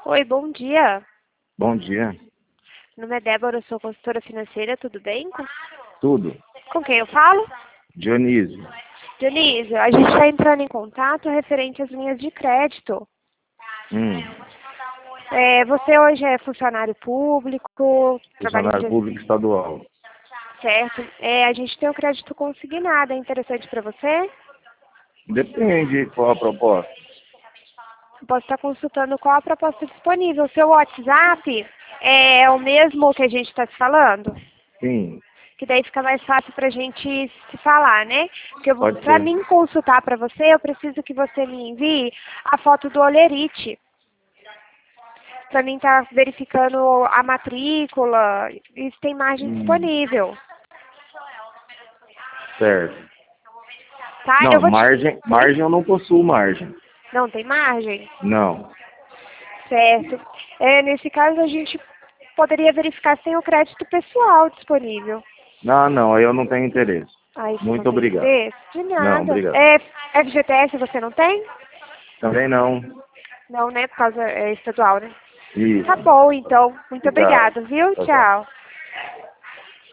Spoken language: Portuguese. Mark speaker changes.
Speaker 1: Oi, bom dia.
Speaker 2: Bom dia.
Speaker 1: Meu nome é Débora, eu sou consultora financeira, tudo bem?
Speaker 2: Tudo.
Speaker 1: Com quem eu falo?
Speaker 2: Dionísio.
Speaker 1: Dionísio, a gente está entrando em contato referente às linhas de crédito.
Speaker 2: Hum.
Speaker 1: Você hoje é funcionário público, trabalha em
Speaker 2: Funcionário
Speaker 1: empresa,
Speaker 2: público estadual.
Speaker 1: certo? A gente tem o crédito consignado, é interessante para você?
Speaker 2: Depende qual a proposta.
Speaker 1: Eu posso estar consultando qual a proposta disponível. O seu WhatsApp é o mesmo que a gente está se falando?
Speaker 2: Sim,
Speaker 1: Que daí fica mais fácil para a gente se falar, né? Porque
Speaker 2: pode
Speaker 1: para
Speaker 2: ser.
Speaker 1: mim consultar para você, eu preciso que você me envie a foto do Olerite. Para mim estar verificando a matrícula e se tem margem
Speaker 2: Hum.
Speaker 1: disponível,
Speaker 2: Certo.
Speaker 1: tá? Eu
Speaker 2: Não,
Speaker 1: vou te... Oi?
Speaker 2: margem eu não possuo margem.
Speaker 1: Não tem margem?
Speaker 2: Não.
Speaker 1: Certo. Nesse caso, a gente poderia verificar se tem o crédito pessoal disponível.
Speaker 2: Não, aí eu não tenho interesse.
Speaker 1: Aí você não
Speaker 2: Muito
Speaker 1: tem
Speaker 2: obrigado.
Speaker 1: interesse? De
Speaker 2: Não,
Speaker 1: nada.
Speaker 2: obrigado.
Speaker 1: FGTS você não tem?
Speaker 2: Também não.
Speaker 1: Não, né? Por causa estadual, né? Tá
Speaker 2: Isso.
Speaker 1: bom, então. Muito
Speaker 2: Obrigado.
Speaker 1: obrigada, viu?
Speaker 2: Tchau, tchau.
Speaker 1: Tchau.